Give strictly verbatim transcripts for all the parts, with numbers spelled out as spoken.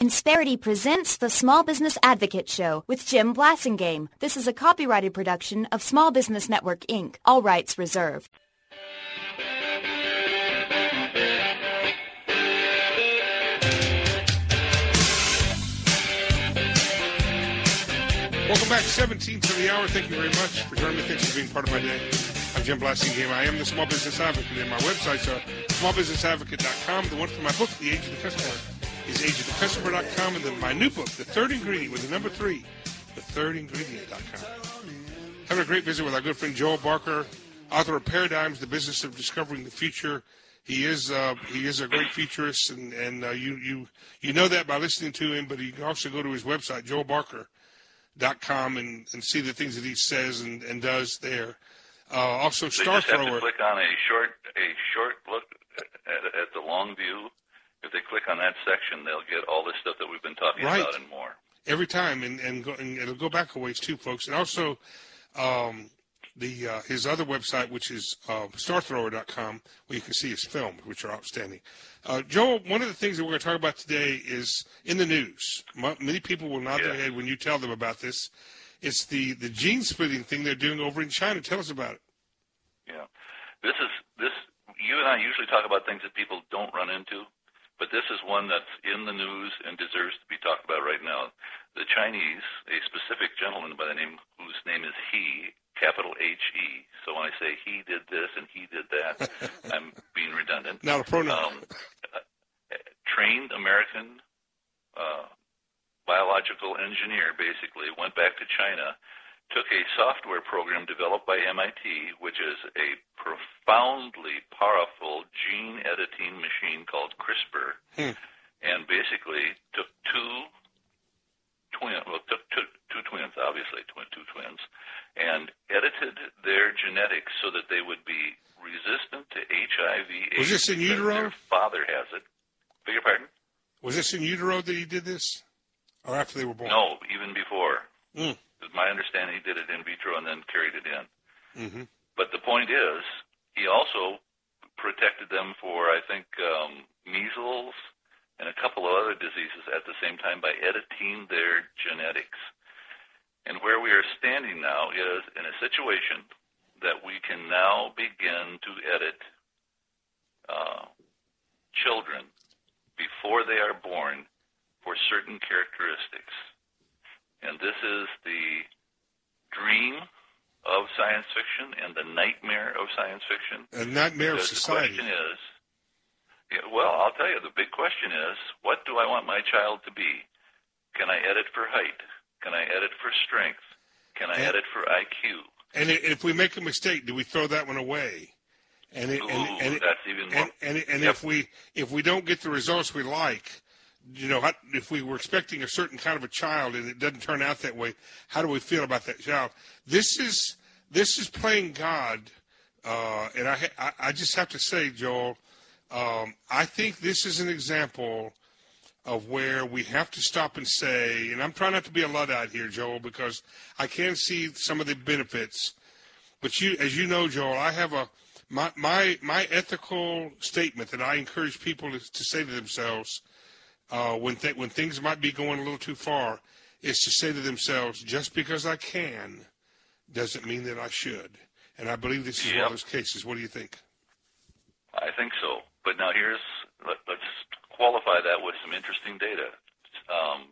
Insperity presents the Small Business Advocate Show with Jim Blasingame. This is a copyrighted production of Small Business Network, Incorporated. All rights reserved. Welcome back, seventeenth of the hour. Thank you very much for joining me. Thanks for being part of my day. I'm Jim Blasingame. I am the Small Business Advocate, and my websites are small business advocate dot com. The one for my book, The Age of the Customer, is age of the customer dot com, and then my new book, The Third Ingredient, with the number three, the third ingredient dot com. Having a great visit with our good friend Joel Barker, author of Paradigms, The Business of Discovering the Future. He is uh, he is a great futurist, and, and uh, you, you, you know that by listening to him, but you can also go to his website, joel barker dot com, and, and see the things that he says and, and does there. Uh, also, Star They just have Thrower. to click on a short a short look at, at the long view. If they click on that section, they'll get all the stuff that we've been talking right. about and more. Every time, and and, go, and it'll go back a ways too, folks. And also, um, the uh, his other website, which is uh, star thrower dot com, where you can see his films, which are outstanding. Uh, Joel, one of the things that we're going to talk about today is in the news. M- many people will nod yeah. their head when you tell them about this. It's the, the gene splitting thing they're doing over in China. Tell us about it. Yeah, this is this. You and I usually talk about things that people don't run into, but this is one that's in the news and deserves to be talked about right now. The Chinese, a specific gentleman by the name whose name is He, capital H E. So when I say he did this and he did that, I'm being redundant. Not a pronoun. Um, trained American uh, biological engineer, basically, went back to China, took a software program developed by M I T, which is a profoundly powerful gene editing machine called CRISPR, hmm. and basically took two twins, well, took two, two twins, obviously, twin, two twins, and edited their genetics so that they would be resistant to H I V AIDS. Was this in utero? Their father has it. Beg your pardon? Was this in utero that he did this? Or after they were born? No, even before. Mm. My understanding, he did it in vitro and then carried it in. Mm-hmm. But the point is, he also protected them for, I think, um, measles and a couple of other diseases at the same time by editing their genetics. And where we are standing now is in a situation that we can now begin to edit uh, children before they are born for certain characteristics. And this is the dream of science fiction and the nightmare of science fiction. A nightmare of society. The question is, yeah, well, I'll tell you, the big question is, what do I want my child to be? Can I edit for height? Can I edit for strength? Can I and, edit for I Q? And if we make a mistake, do we throw that one away? And it, Ooh, and, and, that's even more. And, and, and yep. if we if we don't get the results we like, you know, if we were expecting a certain kind of a child and it doesn't turn out that way, how do we feel about that child? This is this is playing God, uh, and I I just have to say, Joel, um, I think this is an example of where we have to stop and say, and I'm trying not to be a Luddite here, Joel, because I can see some of the benefits. But you, as you know, Joel, I have a my my my ethical statement that I encourage people to, to say to themselves. Uh, when th- when things might be going a little too far, is to say to themselves, just because I can doesn't mean that I should. And I believe this is yep. one of those cases. What do you think? I think so. But now here's, let, let's qualify that with some interesting data. Um,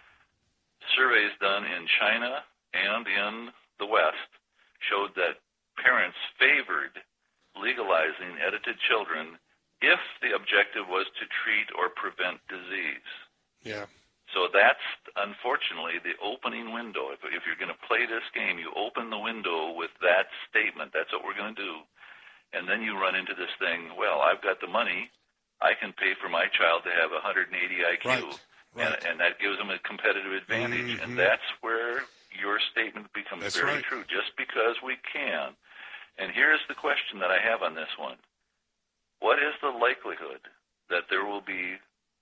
surveys done in China and in the West showed that parents favored legalizing edited children if the objective was to treat or prevent disease. Yeah. So that's, unfortunately, the opening window. If, if you're going to play this game, you open the window with that statement. That's what we're going to do. And then you run into this thing, well, I've got the money. I can pay for my child to have one hundred eighty I Q. Right. Right. And, and that gives them a competitive advantage. Mm-hmm. And that's where your statement becomes that's very right. true, just because we can. And here's the question that I have on this one. What is the likelihood that there will be,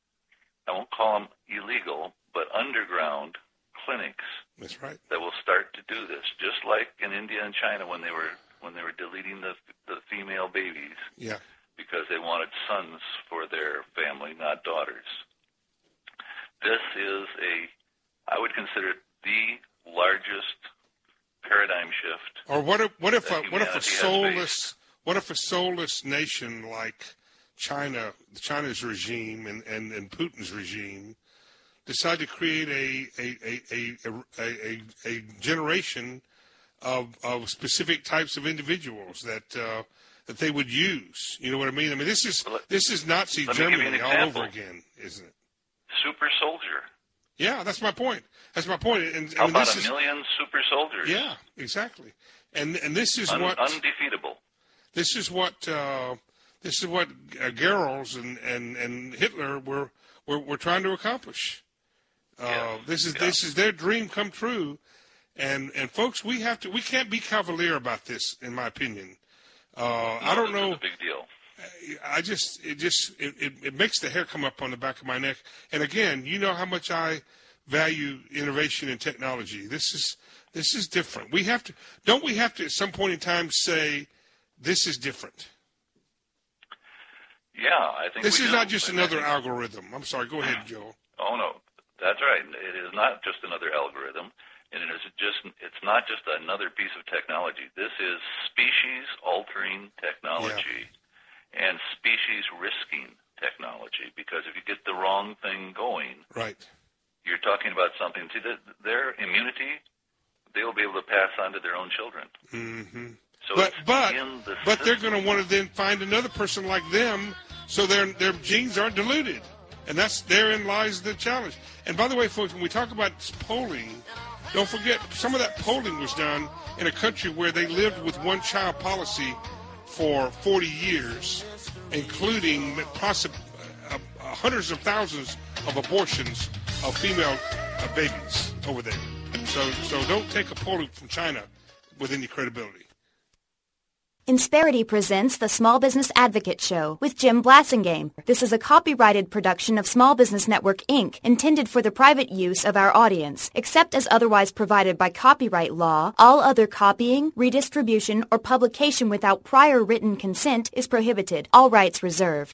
I won't call them illegal, but underground clinics That's right. that will start to do this, just like in India and China when they were when they were deleting the the female babies, yeah, because they wanted sons for their family, not daughters. this is a, I would consider it the largest paradigm shift. Or what if what if a, what if a humanity has soulless faced. what if a soulless nation like China, China's regime and, and, and Putin's regime decide to create a a, a, a, a, a, a generation of of specific types of individuals that uh, that they would use. You know what I mean? I mean this is this is Nazi Let me give you Germany an all example. over again, isn't it? Super soldier. Yeah, that's my point. That's my point. And, How and about this a is, million super soldiers? Yeah, exactly. And and this is Un- what undefeatable. this is what uh, this is what uh, Goebbels and, and, and Hitler were, were were trying to accomplish. Uh, Yeah. This is Yeah. this is their dream come true, and and folks, we have to we can't be cavalier about this, in my opinion. Uh, No, I don't this know. is a big deal. I just it just it, it, it makes the hair come up on the back of my neck. And again, you know how much I value innovation and technology. This is this is different. We have to don't we have to at some point in time say this is different. Yeah, I think This we is do. not just And I another think- algorithm. I'm sorry. Go ahead, Joe. Oh no, that's right. It is not just another algorithm, and it is just it's not just another piece of technology. This is species-altering technology and species-risking technology. Because if you get the wrong thing going, Right. you're talking about something. See, the, their immunity, they will be able to pass on to their own children. Mm-hmm. So But it's but in the but they're system. going to want to then find another person like them, so their their genes aren't diluted, and that's therein lies the challenge. And by the way, folks, when we talk about polling, don't forget some of that polling was done in a country where they lived with one-child policy for forty years, including possibly uh, uh, hundreds of thousands of abortions of female uh, babies over there. So so don't take a polling from China with any credibility. Insperity presents the Small Business Advocate Show with Jim Blassingame. This is a copyrighted production of Small Business Network, Incorporated, intended for the private use of our audience. Except as otherwise provided by copyright law, all other copying, redistribution, or publication without prior written consent is prohibited. All rights reserved.